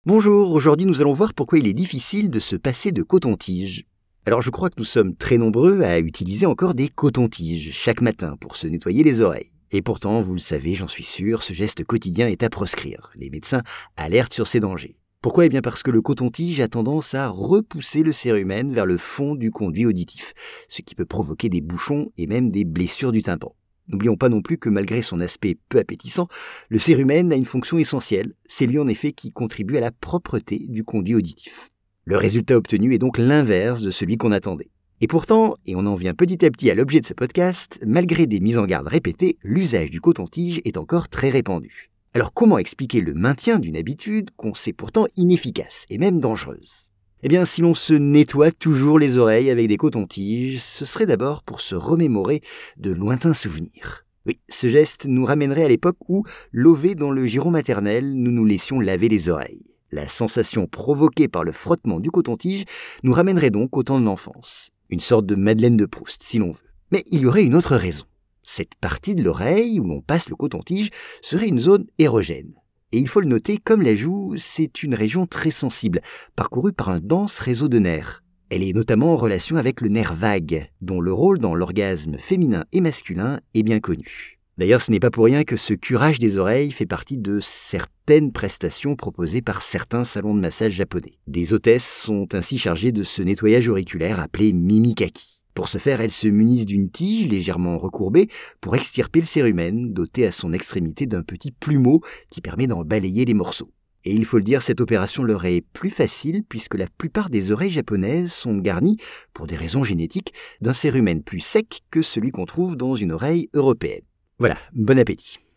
Bonjour, aujourd'hui nous allons voir pourquoi il est difficile de se passer de coton-tige. Alors je crois que nous sommes très nombreux à utiliser encore des cotons-tiges chaque matin pour se nettoyer les oreilles. Et pourtant, vous le savez, j'en suis sûr, ce geste quotidien est à proscrire. Les médecins alertent sur ces dangers. Pourquoi ? Eh bien parce que le coton-tige a tendance à repousser le cérumen vers le fond du conduit auditif, ce qui peut provoquer des bouchons et même des blessures du tympan. N'oublions pas non plus que malgré son aspect peu appétissant, le cérumen a une fonction essentielle. C'est lui en effet qui contribue à la propreté du conduit auditif. Le résultat obtenu est donc l'inverse de celui qu'on attendait. Et pourtant, et on en vient petit à petit à l'objet de ce podcast, malgré des mises en garde répétées, l'usage du coton-tige est encore très répandu. Alors comment expliquer le maintien d'une habitude qu'on sait pourtant inefficace et même dangereuse ? Eh bien, si l'on se nettoie toujours les oreilles avec des cotons-tiges, ce serait d'abord pour se remémorer de lointains souvenirs. Oui, ce geste nous ramènerait à l'époque où, lovés dans le giron maternel, nous nous laissions laver les oreilles. La sensation provoquée par le frottement du coton-tige nous ramènerait donc au temps de l'enfance. Une sorte de Madeleine de Proust, si l'on veut. Mais il y aurait une autre raison. Cette partie de l'oreille où l'on passe le coton-tige serait une zone érogène. Et il faut le noter, comme la joue, c'est une région très sensible, parcourue par un dense réseau de nerfs. Elle est notamment en relation avec le nerf vague, dont le rôle dans l'orgasme féminin et masculin est bien connu. D'ailleurs, ce n'est pas pour rien que ce curage des oreilles fait partie de certaines prestations proposées par certains salons de massage japonais. Des hôtesses sont ainsi chargées de ce nettoyage auriculaire appelé mimikaki. Pour ce faire, elles se munissent d'une tige légèrement recourbée pour extirper le cérumen, doté à son extrémité d'un petit plumeau qui permet d'en balayer les morceaux. Et il faut le dire, cette opération leur est plus facile puisque la plupart des oreilles japonaises sont garnies, pour des raisons génétiques, d'un cérumen plus sec que celui qu'on trouve dans une oreille européenne. Voilà, bon appétit.